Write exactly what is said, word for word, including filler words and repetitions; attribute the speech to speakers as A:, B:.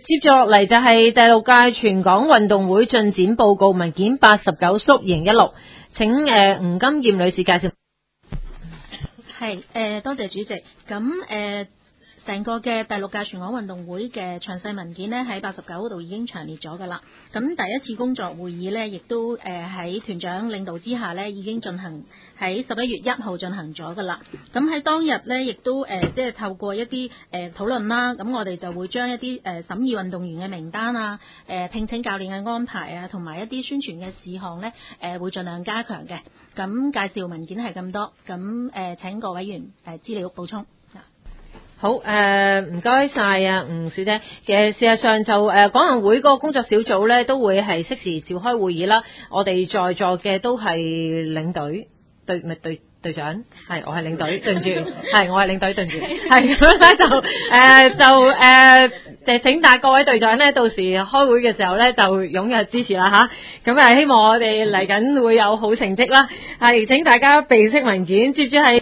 A: 接住落嚟就係第六屆全港運動會進展報告文件八十九縮二零一六，請誒吳金劍女士介紹。
B: 係誒、呃，多謝主席。咁誒，成、呃、個嘅第六屆全港運動會嘅詳細文件呢，喺八十九度已經詳列咗㗎啦。咁第一次工作會議呢，亦都誒喺團長領導之下呢，已經進行喺十一月一號進行咗㗎啦。咁喺當日呢，亦都誒、呃、即係透過一啲誒、呃、討論啦。咁我哋就會將一啲誒、呃、審議運動員嘅名單啊、誒、呃、聘請教練嘅安排啊，同埋一啲宣傳嘅事項呢，誒、呃、會盡量加強嘅。咁介紹文件係咁多，咁誒、呃、請各位委員誒資料補充。
A: 好誒，唔該晒啊，吳小姐。其實事實上就誒港運會嗰個工作小組咧，都會係適時召開會議啦。我哋在座嘅都係領隊，對咪隊隊長，係我係領隊，對唔住，係我係領隊，對唔住，係咁咧就誒、呃、就誒。呃誒，請大各位隊長咧，到時開會嘅時候咧，就踴躍支持啦吓。咁啊，希望我哋嚟緊會有好成績啦。係，請大家備悉文件，接住係。